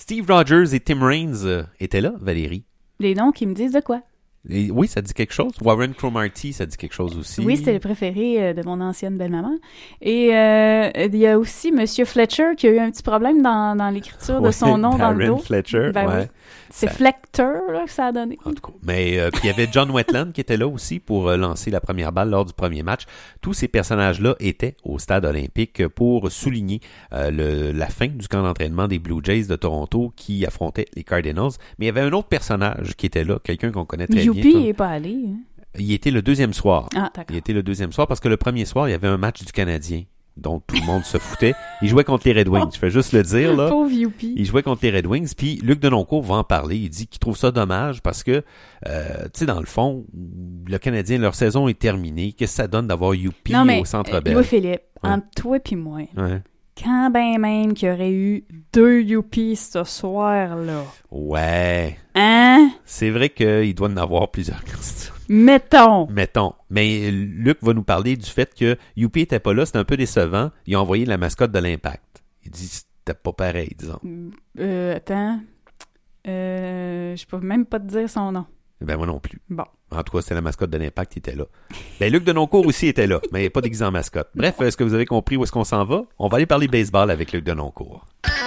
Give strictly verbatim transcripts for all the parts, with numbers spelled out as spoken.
Steve Rogers et Tim Raines euh, étaient là, Valérie. Les noms qui me disent de quoi? Et oui, ça dit quelque chose. Warren Cromartie, ça dit quelque chose aussi. Oui, c'était le préféré euh, de mon ancienne belle-maman. Et euh, il y a aussi Monsieur Fletcher qui a eu un petit problème dans, dans l'écriture ouais, de son nom Darren dans le dos. Fletcher, ben ouais. Oui. C'est ça... Flecter là, que ça a donné. En tout cas. Mais euh, puis il y avait John Wetland qui était là aussi pour euh, lancer la première balle lors du premier match. Tous ces personnages-là étaient au stade olympique pour souligner euh, le, la fin du camp d'entraînement des Blue Jays de Toronto qui affrontaient les Cardinals. Mais il y avait un autre personnage qui était là, quelqu'un qu'on connaît très Youpi, bien. Youpi n'est pas allé. Hein? Il était le deuxième soir. Ah, d'accord. Il était le deuxième soir parce que le premier soir, il y avait un match du Canadien dont tout le monde se foutait. Il jouait contre les Red Wings. Je fais juste le dire, là. Pauvre Youpi. Il jouait contre les Red Wings. Puis Luc Denoncourt va en parler. Il dit qu'il trouve ça dommage parce que, euh, tu sais, dans le fond, le Canadien, leur saison est terminée. Qu'est-ce que ça donne d'avoir Youpi non, mais, au Centre euh, Bell? Louis-Philippe, ouais. entre toi et moi, ouais. quand ben même qu'il y aurait eu deux Youpi ce soir-là. Ouais. Hein? C'est vrai qu'il doit en avoir plusieurs. Mettons. Mettons. Mais Luc va nous parler du fait que Youpi était pas là, c'était un peu décevant. Il a envoyé la mascotte de l'Impact. Il dit c'était pas pareil, disons. Euh, attends. Euh, je peux même pas te dire son nom. Ben moi non plus. Bon. En tout cas, c'était la mascotte de l'Impact qui était là. Ben Luc Denoncourt aussi était là, mais pas déguisé en mascotte. Bref, est-ce que vous avez compris où est-ce qu'on s'en va? On va aller parler baseball avec Luc Denoncourt.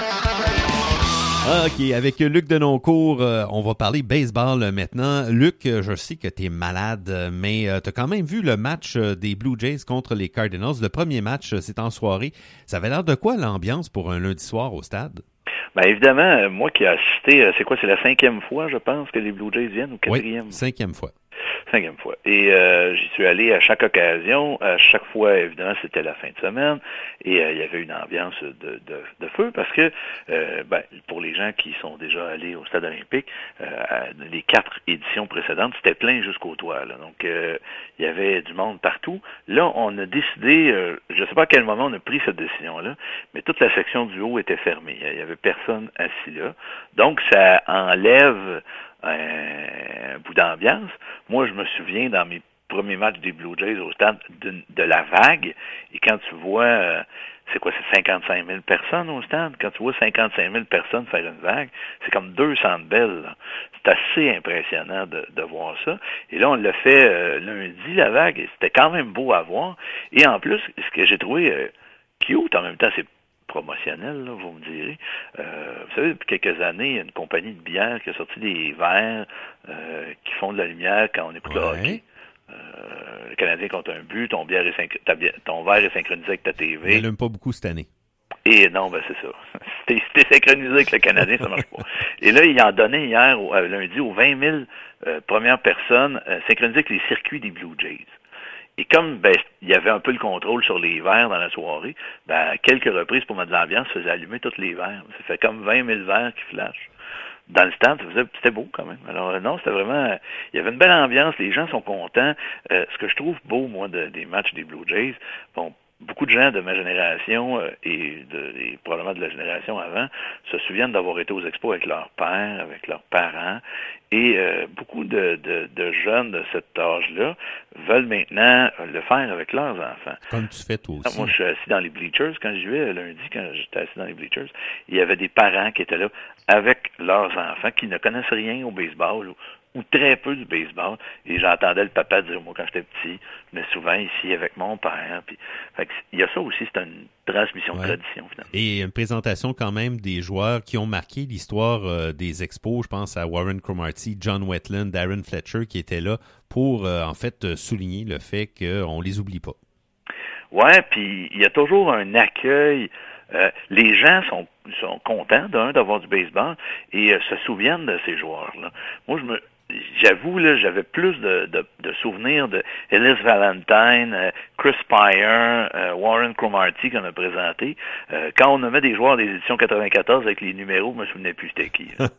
OK, avec Luc Denoncourt, euh, on va parler baseball euh, maintenant. Luc, euh, je sais que tu es malade, euh, mais euh, tu as quand même vu le match euh, des Blue Jays contre les Cardinals. Le premier match, euh, c'est en soirée. Ça avait l'air de quoi l'ambiance pour un lundi soir au stade? Ben évidemment, moi qui ai assisté, euh, c'est quoi, c'est la cinquième fois, je pense, que les Blue Jays viennent, ou quatrième? Oui, cinquième fois. Cinquième fois. Et euh, j'y suis allé à chaque occasion. À chaque fois, évidemment, c'était la fin de semaine. Et euh, il y avait une ambiance de, de, de feu parce que, euh, ben, pour les gens qui sont déjà allés au Stade olympique, euh, les quatre éditions précédentes, c'était plein jusqu'au toit. Là. Donc, euh, il y avait du monde partout. Là, on a décidé, euh, je ne sais pas à quel moment on a pris cette décision-là, mais toute la section du haut était fermée. Il n'y avait personne assis là. Donc, ça enlève un bout d'ambiance. Moi, je me souviens dans mes premiers matchs des Blue Jays au stade de, de la vague, et quand tu vois, euh, c'est quoi, c'est cinquante-cinq mille personnes au stade, quand tu vois cinquante-cinq mille personnes faire une vague, c'est comme deux centres belles. Là. C'est assez impressionnant de, de voir ça. Et là, on l'a fait euh, lundi, la vague, et c'était quand même beau à voir. Et en plus, ce que j'ai trouvé euh, cute, en même temps, c'est promotionnel, là, vous me direz. Euh, vous savez, depuis quelques années, il y a une compagnie de bière qui a sorti des verres euh, qui font de la lumière quand on écoute ouais. le hockey. Euh, le Canadien compte un but, ton, bière est synch- ta bière, ton verre est synchronisé avec ta T V. Il n'aime pas beaucoup cette année. Et non, ben c'est ça. Si t'es, t'es synchronisé avec le Canadien, ça marche pas. Et là, il en donnait hier, au, euh, lundi, aux vingt mille euh, premières personnes euh, synchronisées avec les circuits des Blue Jays. Et comme ben il y avait un peu le contrôle sur les verres dans la soirée, ben à quelques reprises pour mettre de l'ambiance, ça faisait allumer tous les verres. Ça fait comme vingt mille verres qui flashent. Dans le stand, ça faisait, c'était beau quand même. Alors non, c'était vraiment, il y avait une belle ambiance, les gens sont contents. Euh, ce que je trouve beau, moi, de, des matchs des Blue Jays, bon, beaucoup de gens de ma génération euh, et, de, et probablement de la génération avant se souviennent d'avoir été aux expos avec leurs pères, avec leurs parents. Et euh, beaucoup de, de, de jeunes de cet âge-là veulent maintenant le faire avec leurs enfants. Comme tu fais toi aussi. Moi, je suis assis dans les bleachers. Quand j'y vais lundi, quand j'étais assis dans les bleachers, il y avait des parents qui étaient là avec leurs enfants qui ne connaissent rien au baseball ou, ou très peu du baseball. Et j'entendais le papa dire, moi, quand j'étais petit, je venais souvent ici avec mon père. Puis, fait que, il y a ça aussi, c'est une transmission ouais. de tradition, finalement. Et une présentation quand même des joueurs qui ont marqué l'histoire euh, des expos. Je pense à Warren Cromartie, John Wetland, Darren Fletcher qui étaient là pour, euh, en fait, souligner le fait qu'on les oublie pas. Ouais, puis il y a toujours un accueil. Euh, les gens sont sont contents d'un d'avoir du baseball et euh, se souviennent de ces joueurs-là. Moi, je me j'avoue là, j'avais plus de, de, de souvenirs de Ellis Valentine, euh, Chris Spire, euh, Warren Cromartie qu'on a présenté. Euh, quand on nommait des joueurs des éditions quatre-vingt-quatorze avec les numéros, je me souvenais plus c'était qui.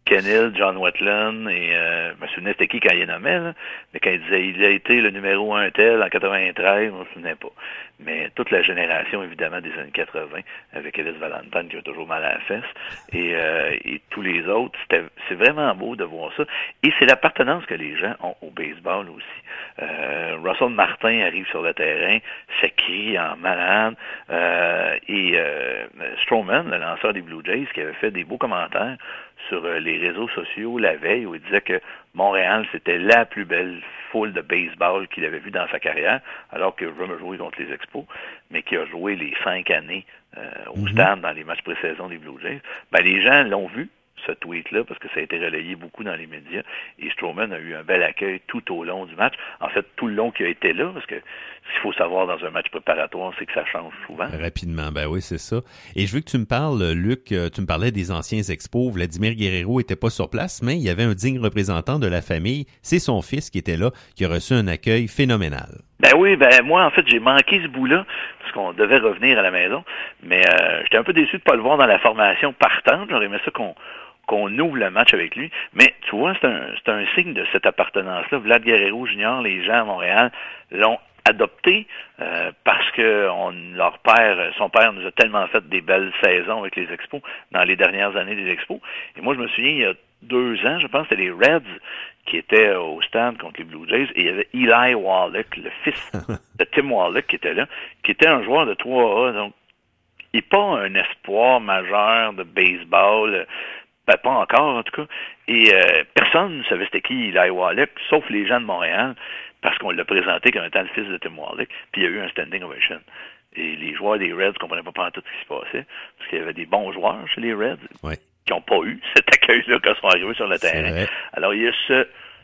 Ken Hill, John Wetland et euh, je me souvenais c'était qui quand il est nommé, là, mais quand il disait il a été le numéro un tel en quatre-vingt-treize, on ne se souvenait pas. Mais toute la génération, évidemment, des années quatre-vingt, avec Ellis Valentine qui a toujours mal à la fesse, et, euh, et tous les autres, c'était, c'est vraiment beau de voir ça. Et c'est l'appartenance que les gens ont au baseball aussi. Euh, Russell Martin arrive sur le terrain, s'écrit en malade, euh, et euh, Stroman, le lanceur des Blue Jays, qui avait fait des beaux commentaires sur euh, les réseaux sociaux la veille, où il disait que Montréal, c'était la plus belle foule de baseball qu'il avait vue dans sa carrière, alors qu'il n'a jamais joué contre les Expos, mais qu'il a joué les cinq années euh, au mm-hmm. stade dans les matchs pré-saison des Blue Jays. Ben, les gens l'ont vu, ce tweet-là, parce que ça a été relayé beaucoup dans les médias, et Stroman a eu un bel accueil tout au long du match. En fait, tout le long qu'il a été là, parce que ce qu'il faut savoir dans un match préparatoire, c'est que ça change souvent. Rapidement, ben oui, c'est ça. Et je veux que tu me parles, Luc, tu me parlais des anciens expos. Vladimir Guerrero était pas sur place, mais il y avait un digne représentant de la famille. C'est son fils qui était là, qui a reçu un accueil phénoménal. Ben oui, ben moi, en fait, j'ai manqué ce bout-là, parce qu'on devait revenir à la maison, mais euh, j'étais un peu déçu de pas le voir dans la formation partante. J'aurais aimé ça qu'on qu'on ouvre le match avec lui. Mais tu vois, c'est un, c'est un signe de cette appartenance-là. Vlad Guerrero Junior, les gens à Montréal l'ont adopté euh, parce que on, leur père, son père nous a tellement fait des belles saisons avec les Expos dans les dernières années des Expos. Et moi, je me souviens, il y a deux ans, je pense, c'était les Reds qui étaient au stade contre les Blue Jays, et il y avait Eli Wallach, le fils de Tim Wallach, qui était là, qui était un joueur de trois A, donc il n'est pas un espoir majeur de baseball. Ben, pas encore, en tout cas. Et euh, personne ne savait c'était qui Eli Wallach, sauf les gens de Montréal, parce qu'on l'a présenté comme étant le fils de Tim Wallach, puis il y a eu un standing ovation. Et les joueurs des Reds ne comprenaient pas pas tout ce qui se passait, parce qu'il y avait des bons joueurs chez les Reds ouais. qui n'ont pas eu cet accueil-là quand ils sont arrivés sur le terrain. Alors, il y a ce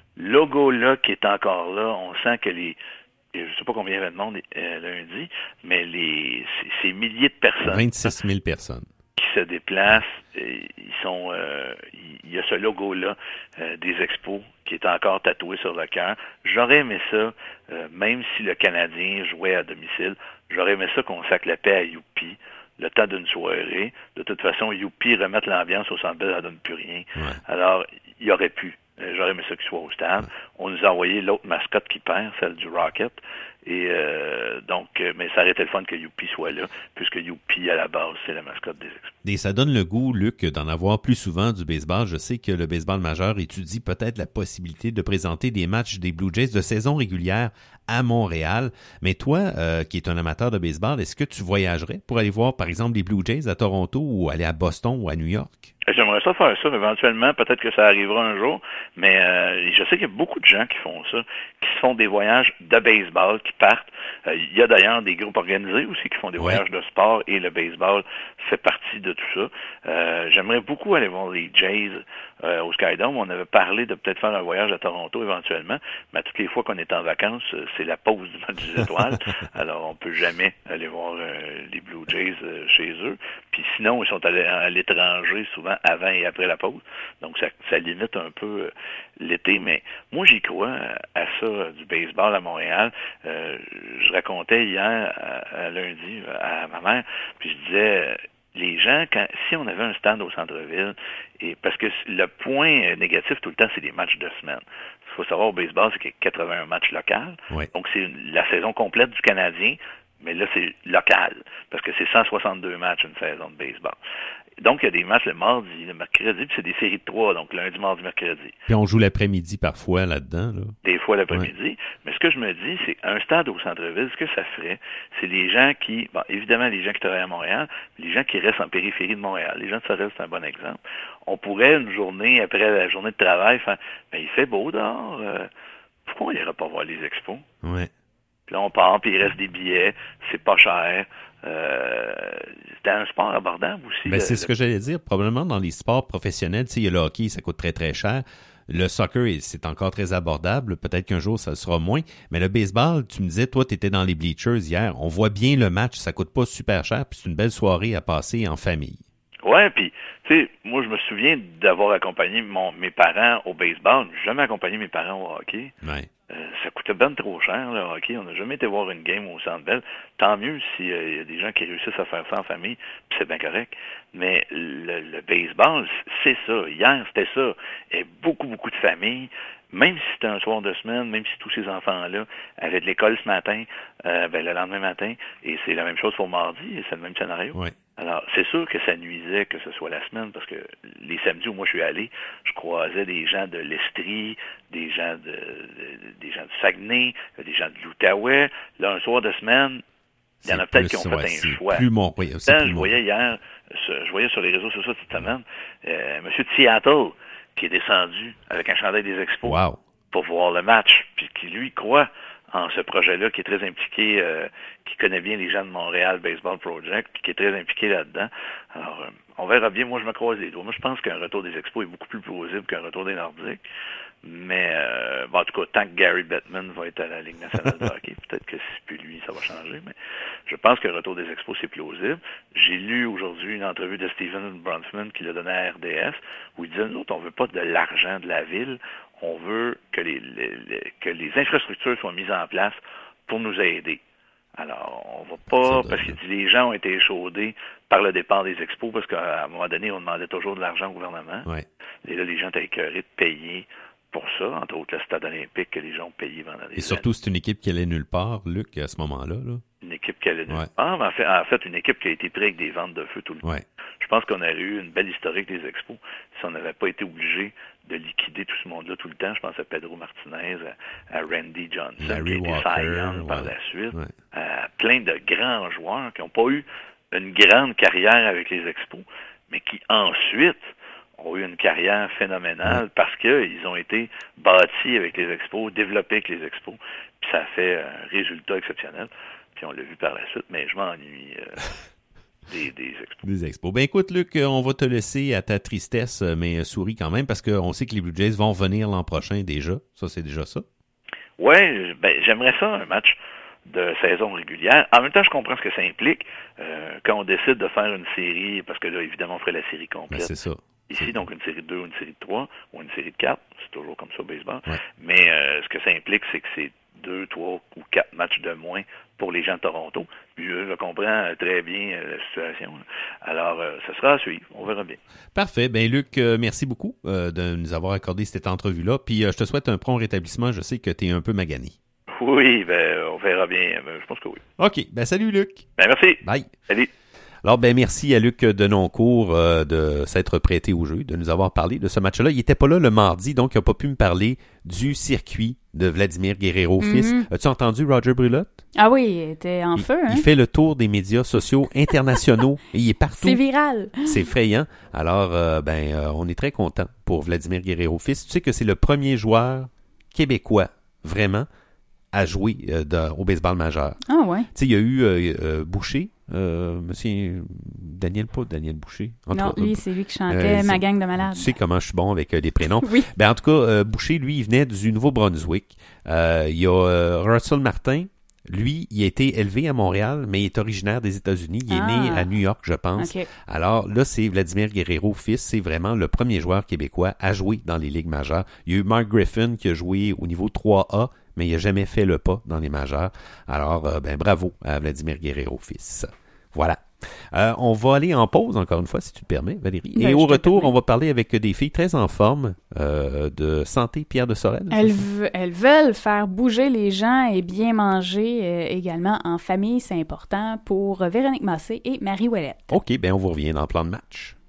logo-là qui est encore là. On sent que les... Je ne sais pas combien il y avait de monde euh, lundi, mais les ces, ces milliers de personnes... vingt-six mille personnes. Qui se déplacent, et ils sont, euh, il y a ce logo-là euh, des Expos qui est encore tatoué sur le cœur. J'aurais aimé ça, euh, même si le Canadien jouait à domicile, j'aurais aimé ça qu'on sac la paix à Youpi le temps d'une soirée. De toute façon, Youpi remettre l'ambiance au Centre Bell, ça donne plus rien. Ouais. Alors, il y aurait pu. J'aurais aimé ça qu'il soit au stade. Ouais. On nous a envoyé l'autre mascotte qui perd, celle du Rocket. Et euh, donc, mais ça aurait été le fun que Youpi soit là, puisque Youpi, à la base, c'est la mascotte des Expos. Et ça donne le goût, Luc, d'en avoir plus souvent du baseball. Je sais que le baseball majeur étudie peut-être la possibilité de présenter des matchs des Blue Jays de saison régulière à Montréal. Mais toi, euh, qui es un amateur de baseball, est-ce que tu voyagerais pour aller voir, par exemple, les Blue Jays à Toronto ou aller à Boston ou à New York? J'aimerais ça faire ça, éventuellement, peut-être que ça arrivera un jour, mais euh, je sais qu'il y a beaucoup de gens qui font ça, qui se font des voyages de baseball, qui partent. Euh, il y a d'ailleurs des groupes organisés aussi qui font des ouais. voyages de sport, et le baseball fait partie de tout ça. Euh, j'aimerais beaucoup aller voir les Jays euh, au Skydome. On avait parlé de peut-être faire un voyage à Toronto éventuellement, mais à toutes les fois qu'on est en vacances, c'est la pause du match des étoiles, alors on peut jamais aller voir euh, les Blue Jays euh, chez eux. Puis sinon, ils sont allés à l'étranger souvent avant et après la pause. Donc, ça, ça limite un peu euh, l'été. Mais moi, j'y crois à, à ça, euh, du baseball à Montréal. Euh, je racontais hier, à, à lundi, à ma mère, puis je disais, euh, les gens, quand, si on avait un stand au centre-ville, et parce que le point négatif tout le temps, c'est les matchs de semaine. Ce qu'il faut savoir au baseball, c'est qu'il y a quatre-vingt-un matchs locaux. Oui. Donc, c'est la saison complète du Canadien, mais là, c'est local, parce que c'est cent soixante-deux matchs une saison de baseball. Donc, il y a des matchs le mardi, le mercredi, puis c'est des séries de trois, donc lundi, mardi, mercredi. Puis on joue l'après-midi parfois là-dedans, là. Des fois l'après-midi. Ouais. Mais ce que je me dis, c'est un stade au centre-ville, ce que ça ferait, c'est les gens qui, bon, évidemment, les gens qui travaillent à Montréal, les gens qui restent en périphérie de Montréal. Les gens de Sorel, c'est un bon exemple. On pourrait, une journée, après la journée de travail, faire, ben, il fait beau dehors, euh, pourquoi on n'irait pas voir les expos? Ouais. Puis là, on part, puis il reste des billets, c'est pas cher. Euh, c'est un sport abordable aussi. Ben, c'est le, ce que j'allais dire. Probablement dans les sports professionnels, tu sais, il y a le hockey, ça coûte très, très cher. Le soccer, c'est encore très abordable. Peut-être qu'un jour, ça le sera moins. Mais le baseball, tu me disais, toi, tu étais dans les bleachers hier. On voit bien le match. Ça coûte pas super cher. Puis c'est une belle soirée à passer en famille. Ouais, puis Tu sais, moi, je me souviens d'avoir accompagné mon, mes parents au baseball. J'ai jamais accompagné mes parents au hockey. Ouais. Euh, ça coûtait bien trop cher, le hockey. On n'a jamais été voir une game au Centre Bell. Tant mieux s'il euh, y a des gens qui réussissent à faire ça en famille, puis c'est bien correct. Mais le, le baseball, c'est ça. Hier, c'était ça. Et beaucoup, beaucoup de familles, même si c'était un soir de semaine, même si tous ces enfants-là avaient de l'école ce matin, euh, ben, le lendemain matin, et c'est la même chose pour mardi, et c'est le même scénario. Ouais. Alors, c'est sûr que ça nuisait que ce soit la semaine, parce que les samedis où moi je suis allé, je croisais des gens de l'Estrie, des gens de, de des gens du Saguenay, des gens de l'Outaouais. Là, un soir de semaine, il y en a peut-être qui ont ouais, fait un choix. Plus mon, oui, Quand plus je mon. voyais hier, je voyais sur les réseaux sociaux cette semaine, euh, M. Seattle, qui est descendu avec un chandail des Expos Wow. pour voir le match, puis qui, lui, croit en ce projet-là, qui est très impliqué, euh, qui connaît bien les gens de Montréal Baseball Project, puis qui est très impliqué là-dedans. Alors, euh, on verra bien. Moi, je me croise les doigts. Moi, je pense qu'un retour des Expos est beaucoup plus plausible qu'un retour des Nordiques. Mais, euh, bon, en tout cas, tant que Gary Bettman va être à la Ligue nationale de hockey, peut-être que si c'est plus lui, ça va changer. Mais je pense que le retour des Expos, c'est plausible. J'ai lu aujourd'hui une entrevue de Steven Bronfman qui l'a donné à R D S, où il disait, nous autres, on veut pas de l'argent de la ville. On veut que les, les, les, que les infrastructures soient mises en place pour nous aider. Alors, on va pas, parce qu'il dit les gens ont été échaudés par le départ des expos, parce qu'à un moment donné, on demandait toujours de l'argent au gouvernement. Ouais. Et là, les gens étaient écœurés de payer pour ça, entre autres le stade olympique que les gens ont payé pendant des Et surtout, c'est une équipe qui allait nulle part, Luc, à ce moment-là. Là. Une équipe qui allait nulle ouais. part. En fait, en fait, une équipe qui a été prise avec des ventes de feu tout le temps. Ouais. Je pense qu'on aurait eu une belle historique des expos si on n'avait pas été obligé de liquider tout ce monde-là tout le temps. Je pense à Pedro Martinez, à, à Randy Johnson, Larry qui a été Walker, Cy Young ouais. par la suite, ouais. à plein de grands joueurs qui n'ont pas eu une grande carrière avec les expos, mais qui ensuite ont eu une carrière phénoménale ouais. parce qu'ils ont été bâtis avec les expos, développés avec les expos, puis ça a fait un résultat exceptionnel. Puis on l'a vu par la suite, mais je m'ennuie euh, des, des expos. Des expos. Ben écoute, Luc, on va te laisser à ta tristesse, mais souris quand même, parce qu'on sait que les Blue Jays vont revenir l'an prochain déjà. Ça, c'est déjà ça. Oui, ben, j'aimerais ça, un match de saison régulière. En même temps, je comprends ce que ça implique euh, quand on décide de faire une série, parce que là, évidemment, on ferait la série complète. Ben, c'est ça. Ici, donc une série de deux, une série de trois, ou une série de quatre, c'est toujours comme ça au baseball. Ouais. Mais euh, ce que ça implique, c'est que c'est deux, trois ou quatre matchs de moins pour les gens de Toronto. Puis je, je comprends très bien euh, la situation. Alors, euh, ça sera à suivre. On verra bien. Parfait. Ben Luc, euh, merci beaucoup euh, de nous avoir accordé cette entrevue-là. Puis euh, je te souhaite un prompt rétablissement. Je sais que tu es un peu magané. Oui, ben on verra bien. Ben, je pense que oui. OK. Ben salut Luc. Ben merci. Bye. Salut. Alors, ben merci à Luc Denoncourt euh, de s'être prêté au jeu, de nous avoir parlé de ce match-là. Il était pas là le mardi, donc il n'a pas pu me parler du circuit de Vladimir Guerrero mm-hmm. fils. As-tu entendu Roger Brulotte? Ah oui, il était en il, feu. Hein? Il fait le tour des médias sociaux internationaux et il est partout. C'est viral. C'est effrayant. Alors, euh, ben, euh, on est très content pour Vladimir Guerrero fils. Tu sais que c'est le premier joueur québécois, vraiment, à jouer euh, de, au baseball majeur. Ah ouais. Tu sais, il y a eu euh, euh, Boucher, euh, monsieur Daniel, pas Daniel Boucher. En non, tout, lui, euh, c'est lui qui chantait euh, Ma gang de malades. Tu sais comment je suis bon avec euh, les prénoms. Oui. Ben, en tout cas, euh, Boucher, lui, il venait du Nouveau-Brunswick. Euh, il y a euh, Russell Martin. Lui, il a été élevé à Montréal, mais il est originaire des États-Unis. Il ah. est né à New York, je pense. Okay. Alors là, c'est Vladimir Guerrero fils. C'est vraiment le premier joueur québécois à jouer dans les ligues majeures. Il y a eu Mark Griffin qui a joué au niveau trois A, mais il n'a jamais fait le pas dans les majeures. Alors, euh, ben bravo à Vladimir Guerrero fils. Voilà. Euh, on va aller en pause, encore une fois, si tu te permets, Valérie. Ben, et au retour, on va parler avec des filles très en forme euh, de Santé Pierre de Sorel. Elles, v- elles veulent faire bouger les gens et bien manger euh, également en famille. C'est important pour Véronique Massé et Marie Ouellette. OK, ben on vous revient dans le plan de match.